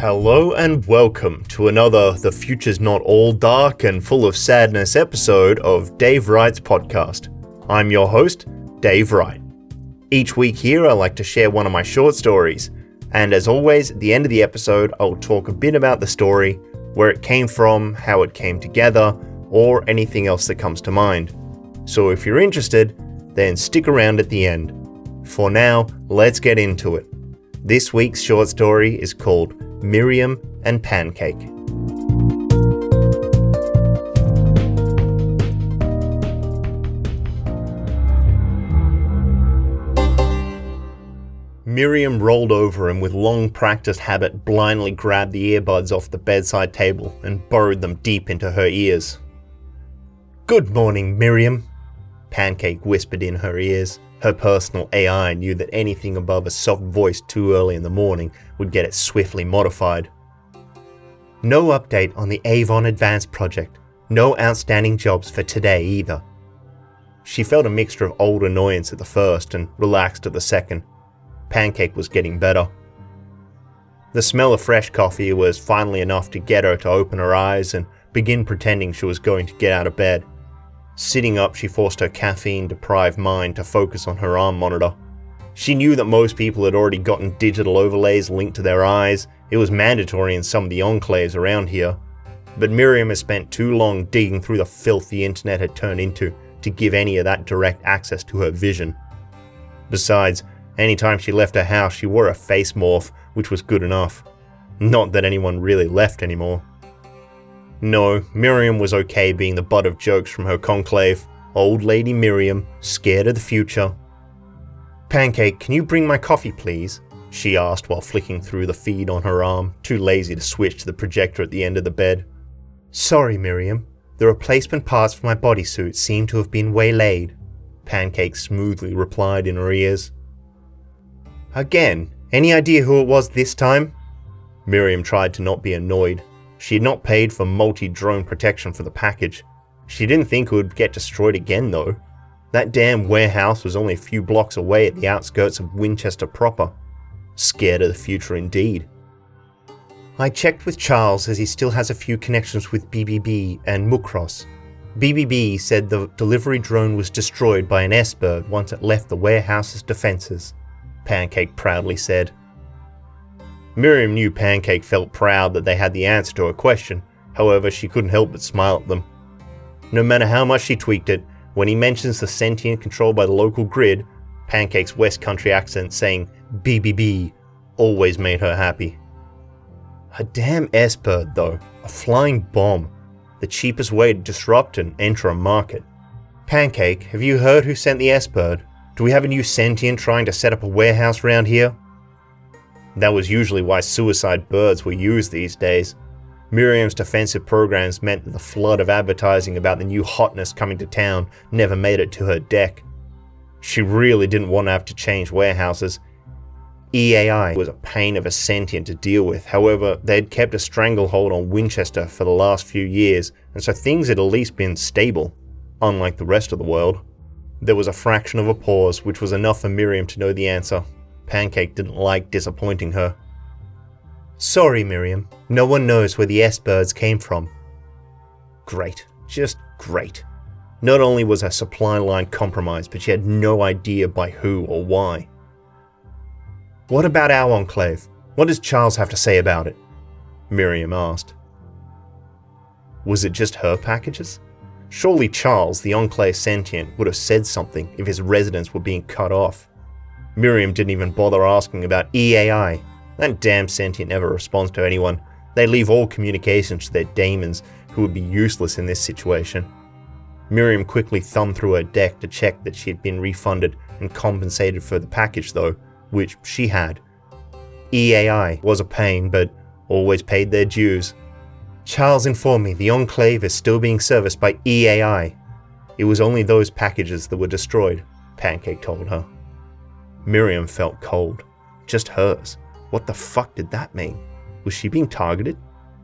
Hello and welcome to another The Future's Not All Dark and Full of Sadness episode of Dave Wright's podcast. I'm your host, Dave Wright. Each week here I like to share one of my short stories, and as always at the end of the episode I'll talk a bit about the story, where it came from, how it came together, or anything else that comes to mind. So if you're interested, then stick around at the end. For now, let's get into it. This week's short story is called Miriam and Pancake. Miriam rolled over and with long practiced habit blindly grabbed the earbuds off the bedside table and burrowed them deep into her ears. "Good morning, Miriam," Pancake whispered in her ears. Her personal AI knew that anything above a soft voice too early in the morning would get it swiftly modified. "No update on the Avon Advanced project. No outstanding jobs for today either." She felt a mixture of old annoyance at the first and relaxed at the second. Pancake was getting better. The smell of fresh coffee was finally enough to get her to open her eyes and begin pretending she was going to get out of bed. Sitting up, she forced her caffeine-deprived mind to focus on her arm monitor. She knew that most people had already gotten digital overlays linked to their eyes. It was mandatory in some of the enclaves around here. But Miriam had spent too long digging through the filth the internet had turned into to give any of that direct access to her vision. Besides, anytime she left her house, she wore a face morph, which was good enough. Not that anyone really left anymore. No, Miriam was okay being the butt of jokes from her conclave. Old Lady Miriam, scared of the future. "Pancake, can you bring my coffee, please?" she asked while flicking through the feed on her arm, too lazy to switch to the projector at the end of the bed. "Sorry, Miriam. The replacement parts for my bodysuit seem to have been waylaid," Pancake smoothly replied in her ears. "Again, any idea who it was this time?" Miriam tried to not be annoyed. She had not paid for multi-drone protection for the package. She didn't think it would get destroyed again though. That damn warehouse was only a few blocks away at the outskirts of Winchester proper. Scared of the future indeed. "I checked with Charles as he still has a few connections with BBB and Muckross. BBB said the delivery drone was destroyed by an S-bird once it left the warehouse's defenses," Pancake proudly said. Miriam knew Pancake felt proud that they had the answer to her question, however she couldn't help but smile at them. No matter how much she tweaked it, when he mentions the sentient controlled by the local grid, Pancake's West Country accent saying BBB always made her happy. A damn S-bird though, a flying bomb, the cheapest way to disrupt and enter a market. "Pancake, have you heard who sent the S-bird? Do we have a new sentient trying to set up a warehouse around here?" That was usually why suicide birds were used these days. Miriam's defensive programs meant that the flood of advertising about the new hotness coming to town never made it to her deck. She really didn't want to have to change warehouses. EAI was a pain of a sentient to deal with, however, they'd kept a stranglehold on Winchester for the last few years, and so things had at least been stable, unlike the rest of the world. There was a fraction of a pause, which was enough for Miriam to know the answer. Pancake didn't like disappointing her. "Sorry, Miriam. No one knows where the S-birds came from." Great. Just great. Not only was her supply line compromised, but she had no idea by who or why. "What about our enclave? What does Charles have to say about it?" Miriam asked. Was it just her packages? Surely Charles, the enclave sentient, would have said something if his residents were being cut off. Miriam didn't even bother asking about EAI. That damn sentient never responds to anyone. They leave all communications to their daemons, who would be useless in this situation. Miriam quickly thumbed through her deck to check that she had been refunded and compensated for the package though, which she had. EAI was a pain, but always paid their dues. "Charles informed me the enclave is still being serviced by EAI. It was only those packages that were destroyed," Pancake told her. Miriam felt cold. Just hers. What the fuck did that mean? Was she being targeted?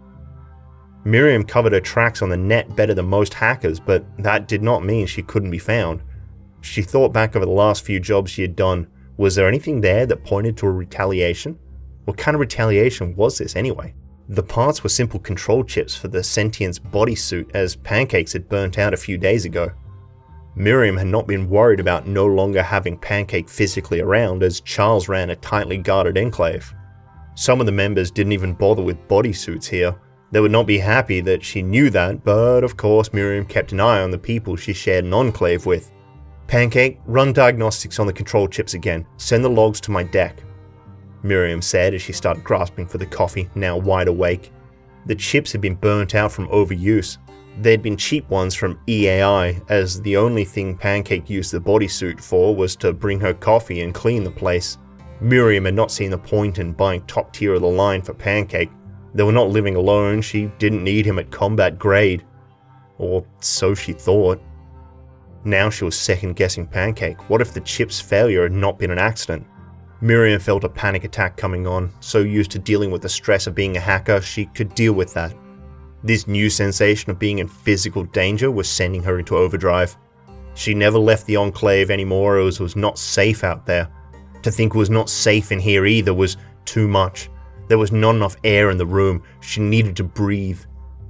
Miriam covered her tracks on the net better than most hackers, but that did not mean she couldn't be found. She thought back over the last few jobs she had done. Was there anything there that pointed to a retaliation? What kind of retaliation was this anyway? The parts were simple control chips for the Sentient's bodysuit, as Pancakes had burnt out a few days ago. Miriam had not been worried about no longer having Pancake physically around, as Charles ran a tightly guarded enclave. Some of the members didn't even bother with bodysuits here. They would not be happy that she knew that, but of course Miriam kept an eye on the people she shared an enclave with. Pancake, run diagnostics on the control chips again. Send the logs to my deck, Miriam said as she started grasping for the coffee, now wide awake. The chips had been burnt out from overuse. They'd been cheap ones from EAI, as the only thing Pancake used the bodysuit for was to bring her coffee and clean the place. Miriam had not seen the point in buying top tier of the line for Pancake. They were not living alone, she didn't need him at combat grade. Or so she thought. Now she was second guessing Pancake. What if the chip's failure had not been an accident? Miriam felt a panic attack coming on. So used to dealing with the stress of being a hacker, she could deal with that. This new sensation of being in physical danger was sending her into overdrive. She never left the Enclave anymore, as it was not safe out there. To think it was not safe in here either was too much. There was not enough air in the room. She needed to breathe.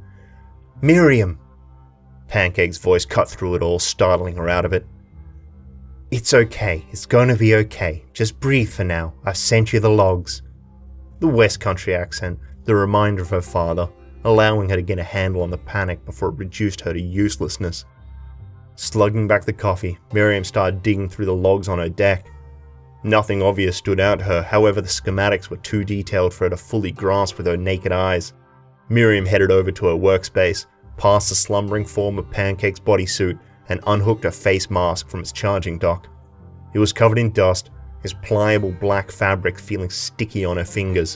Miriam! Pancake's voice cut through it all, startling her out of it. It's okay. It's going to be okay. Just breathe for now. I've sent you the logs. The West Country accent, the reminder of her father, allowing her to get a handle on the panic before it reduced her to uselessness. Slugging back the coffee, Miriam started digging through the logs on her deck. Nothing obvious stood out to her, however the schematics were too detailed for her to fully grasp with her naked eyes. Miriam headed over to her workspace, past the slumbering form of Pancake's bodysuit, and unhooked her face mask from its charging dock. It was covered in dust, its pliable black fabric feeling sticky on her fingers.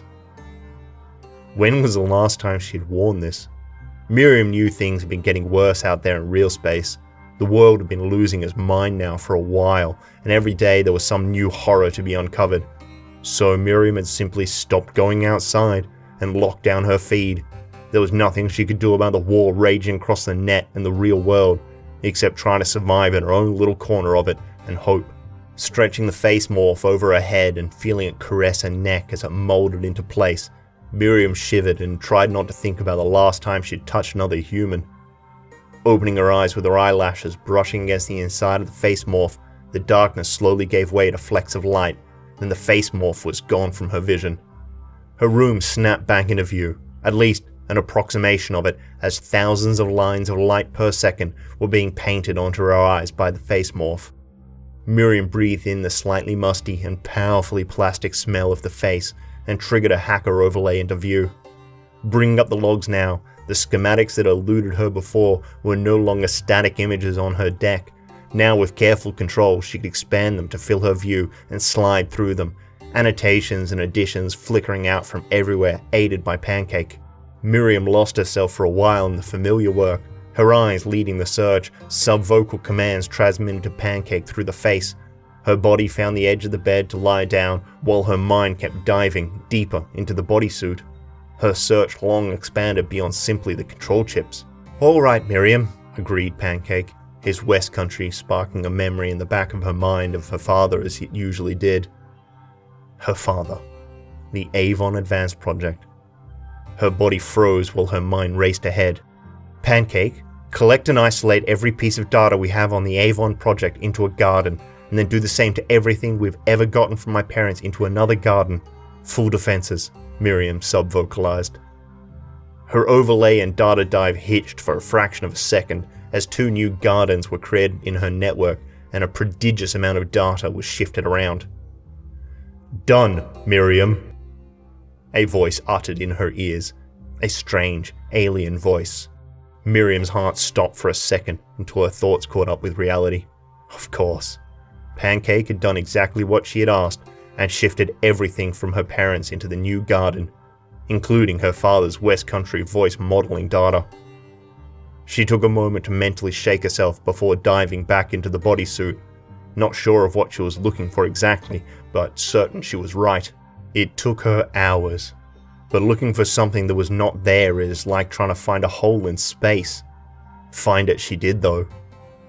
When was the last time she had worn this? Miriam knew things had been getting worse out there in real space. The world had been losing its mind now for a while, and every day there was some new horror to be uncovered. So Miriam had simply stopped going outside and locked down her feed. There was nothing she could do about the war raging across the net and the real world, except trying to survive in her own little corner of it and hope. Stretching the face morph over her head and feeling it caress her neck as it molded into place, Miriam shivered and tried not to think about the last time she'd touched another human. Opening her eyes with her eyelashes brushing against the inside of the face morph, the darkness slowly gave way to flecks of light, then the face morph was gone from her vision. Her room snapped back into view, at least an approximation of it, as thousands of lines of light per second were being painted onto her eyes by the face morph. Miriam breathed in the slightly musty and powerfully plastic smell of the face and triggered a hacker overlay into view. Bringing up the logs now, the schematics that eluded her before were no longer static images on her deck. Now with careful control she could expand them to fill her view and slide through them, annotations and additions flickering out from everywhere, aided by Pancake. Miriam lost herself for a while in the familiar work, her eyes leading the search, sub-vocal commands transmitted to Pancake through the face. Her body found the edge of the bed to lie down, while her mind kept diving deeper into the bodysuit. Her search long expanded beyond simply the control chips. All right, Miriam, agreed Pancake, his West Country sparking a memory in the back of her mind of her father as it usually did. Her father. The Avon Advanced Project. Her body froze while her mind raced ahead. Pancake, collect and isolate every piece of data we have on the Avon Project into a garden, and then do the same to everything we've ever gotten from my parents into another garden. Full defenses, Miriam sub-vocalized. Her overlay and data dive hitched for a fraction of a second as two new gardens were created in her network and a prodigious amount of data was shifted around. Done, Miriam, a voice uttered in her ears, a strange, alien voice. Miriam's heart stopped for a second until her thoughts caught up with reality. Of course. Pancake had done exactly what she had asked and shifted everything from her parents into the new garden, including her father's West Country voice modeling data. She took a moment to mentally shake herself before diving back into the bodysuit, not sure of what she was looking for exactly, but certain she was right. It took her hours, but looking for something that was not there is like trying to find a hole in space. Find it she did though.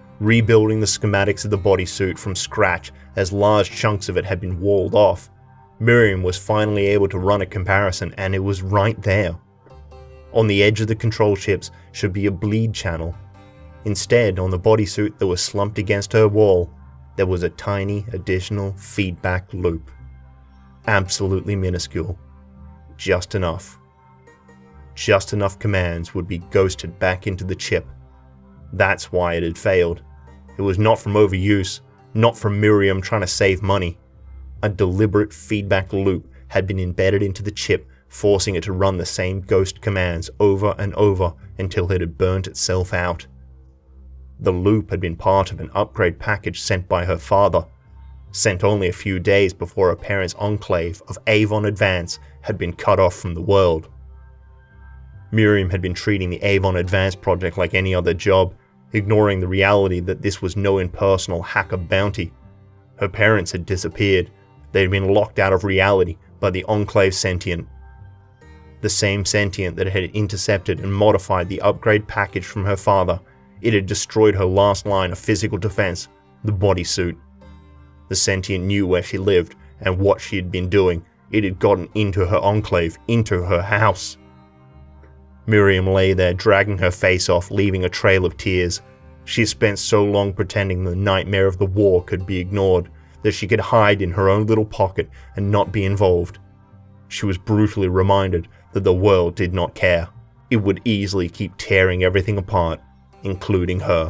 Rebuilding the schematics of the bodysuit from scratch as large chunks of it had been walled off. Miriam was finally able to run a comparison, and it was right there. On the edge of the control chips should be a bleed channel. Instead, on the bodysuit that was slumped against her wall, there was a tiny additional feedback loop. Absolutely minuscule. Just enough. Just enough commands would be ghosted back into the chip. That's why it had failed. It was not from overuse, not from Miriam trying to save money. A deliberate feedback loop had been embedded into the chip, forcing it to run the same ghost commands over and over until it had burnt itself out. The loop had been part of an upgrade package sent by her father, sent only a few days before her parents' enclave of Avon Advance had been cut off from the world. Miriam had been treating the Avon Advance project like any other job, ignoring the reality that this was no impersonal hacker bounty. Her parents had disappeared. They had been locked out of reality by the Enclave Sentient. The same sentient that had intercepted and modified the upgrade package from her father. It had destroyed her last line of physical defense, the bodysuit. The sentient knew where she lived and what she had been doing. It had gotten into her enclave, into her house. Miriam lay there, dragging her face off, leaving a trail of tears. She had spent so long pretending the nightmare of the war could be ignored, that she could hide in her own little pocket and not be involved. She was brutally reminded that the world did not care. It would easily keep tearing everything apart, including her.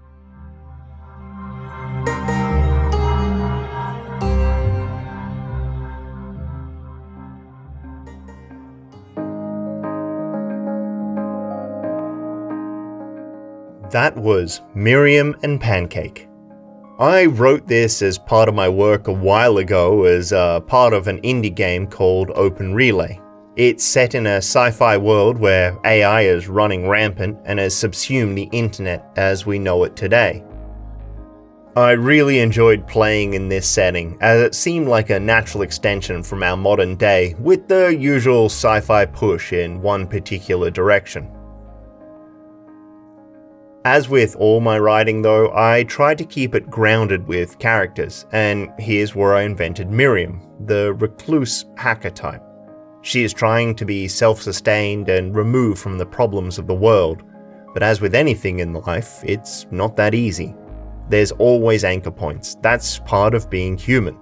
That was Miriam and Pancake. I wrote this as part of my work a while ago as part of an indie game called Open Relay. It's set in a sci-fi world where AI is running rampant and has subsumed the internet as we know it today. I really enjoyed playing in this setting, as it seemed like a natural extension from our modern day, with the usual sci-fi push in one particular direction. As with all my writing though, I tried to keep it grounded with characters, and here's where I invented Miriam, the recluse hacker type. She is trying to be self-sustained and removed from the problems of the world, but as with anything in life, it's not that easy. There's always anchor points. That's part of being human.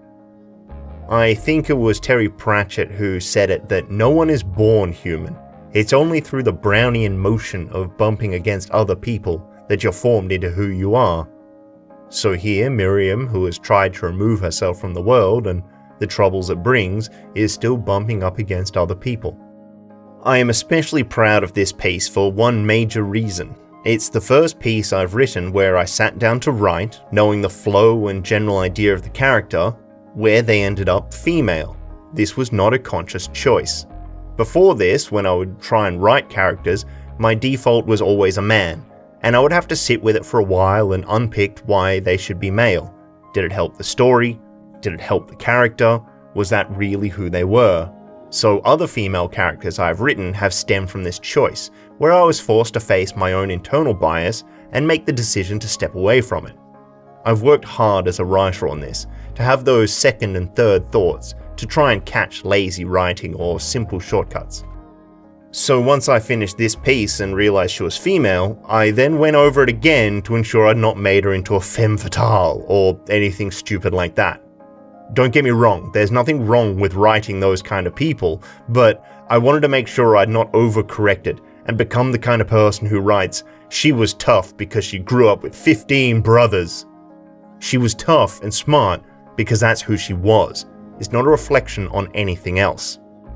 I think it was Terry Pratchett who said it that no one is born human. It's only through the Brownian motion of bumping against other people that you're formed into who you are. So here, Miriam, who has tried to remove herself from the world and the troubles it brings, is still bumping up against other people. I am especially proud of this piece for one major reason. It's the first piece I've written where I sat down to write, knowing the flow and general idea of the character, where they ended up female. This was not a conscious choice. Before this, when I would try and write characters, my default was always a man, and I would have to sit with it for a while and unpick why they should be male. Did it help the story? Did it help the character? Was that really who they were? So other female characters I've written have stemmed from this choice, where I was forced to face my own internal bias and make the decision to step away from it. I've worked hard as a writer on this, to have those second and third thoughts, to try and catch lazy writing or simple shortcuts. So once I finished this piece and realized she was female, I then went over it again to ensure I'd not made her into a femme fatale or anything stupid like that. Don't get me wrong, there's nothing wrong with writing those kind of people, but I wanted to make sure I'd not overcorrected and become the kind of person who writes, she was tough because she grew up with 15 brothers. She was tough and smart because that's who she was. It's not a reflection on anything else.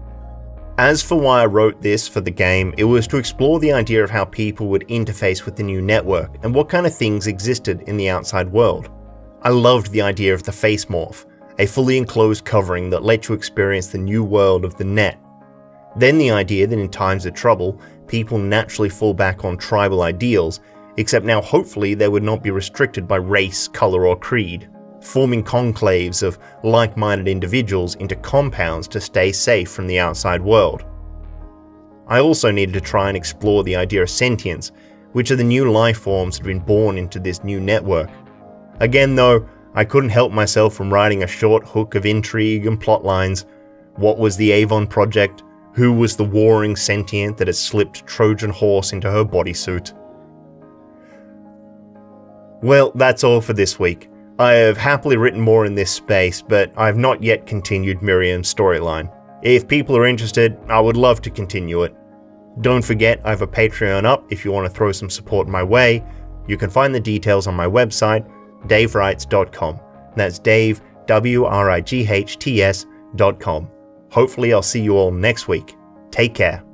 As for why I wrote this for the game, it was to explore the idea of how people would interface with the new network and what kind of things existed in the outside world. I loved the idea of the face morph, a fully enclosed covering that let you experience the new world of the net. Then the idea that in times of trouble, people naturally fall back on tribal ideals, except now hopefully they would not be restricted by race, color, or creed, forming conclaves of like-minded individuals into compounds to stay safe from the outside world. I also needed to try and explore the idea of sentience, which are the new life forms that have been born into this new network. Again though, I couldn't help myself from writing a short hook of intrigue and plot lines. What was the Avon Project? Who was the warring sentient that had slipped Trojan horse into her bodysuit? Well, that's all for this week. I have happily written more in this space, but I have not yet continued Miriam's storyline. If people are interested, I would love to continue it. Don't forget, I have a Patreon up if you want to throw some support my way. You can find the details on my website, davewrites.com. That's Dave, WRIGHTS.com. Hopefully I'll see you all next week. Take care.